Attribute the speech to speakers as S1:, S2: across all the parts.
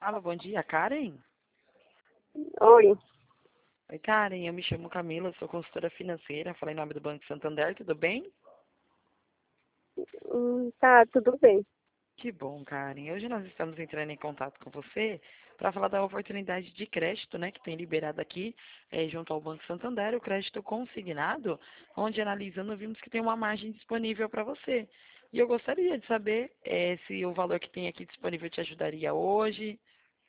S1: Alô, bom dia, Karen?
S2: Oi.
S1: Oi, Karen, eu me chamo Camila, sou consultora financeira, falei em nome do Banco Santander, tudo bem?
S2: Tá, tudo bem.
S1: Que bom, Karen. Hoje nós estamos entrando em contato com você para falar da oportunidade de crédito, né, que tem liberado aqui, junto ao Banco Santander, o crédito consignado, onde analisando vimos que tem uma margem disponível para você. E eu gostaria de saber se o valor que tem aqui disponível te ajudaria hoje.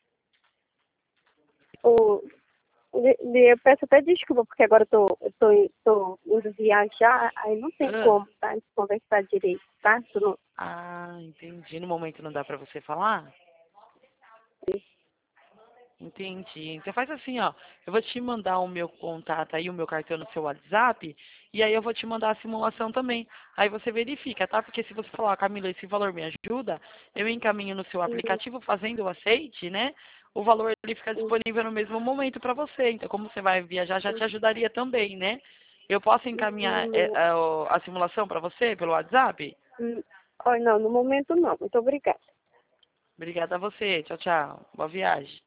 S2: O, eu peço até desculpa, porque agora tô indo viajar, aí não tem
S1: Ah,
S2: como, tá? Conversar direito, tá? Tu não-
S1: entendi. No momento não dá para você falar? Entendi. Então faz assim, ó. Eu vou te mandar o meu contato aí, o meu cartão no seu WhatsApp, e aí eu vou te mandar a simulação também. Aí você verifica, tá? Porque se você falar, Camila, esse valor me ajuda, eu encaminho no seu
S2: Uhum,
S1: aplicativo fazendo o aceite, né? O valor ele fica
S2: uhum,
S1: disponível no mesmo momento para você. Então, como você vai viajar, já te ajudaria também, né? Eu posso encaminhar
S2: uhum,
S1: a simulação para você pelo WhatsApp?
S2: uhum. Olha, não, no momento não. Muito obrigada.
S1: Obrigada a você. Tchau, tchau. Boa viagem.